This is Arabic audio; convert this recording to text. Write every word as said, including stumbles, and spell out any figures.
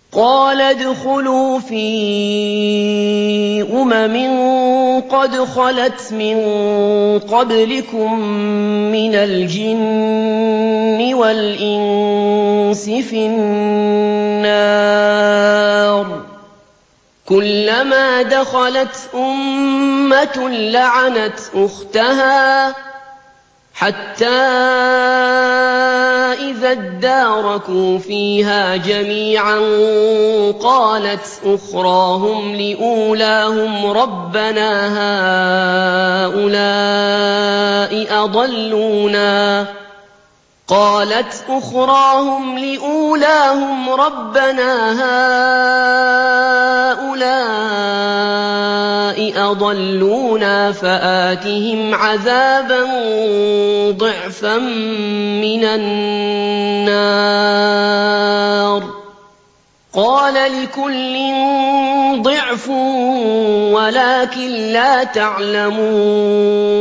قَالَ ادْخُلُوا فِي أُمَمٍ قَدْ خَلَتْ مِن قَبْلِكُم مِّنَ الْجِنِّ وَالْإِنسِ فِي النَّارِ ۖ كُلَّمَا دَخَلَتْ أُمَّةٌ لَّعَنَتْ أُخْتَهَا حَتَّىٰ إِذَا ادَّارَكُوا فِيهَا جَمِيعًا قَالَتْ أُخْرَاهُمْ لِأُولَاهُمْ رَبَّنَا هَٰؤُلَاءِ أَضَلُّونَا قَالَتْ أُخْرَاهُمْ لِأُولَاهُمْ رَبَّنَا هَٰؤُلَاءِ أَضَلُّونَا فَآتِهِمْ عَذَابًا ضِعْفًا مِّنَ النَّارِ ۖ قَالَ لِكُلٍّ ضِعْفٌ وَلَٰكِن لَّا تَعْلَمُونَ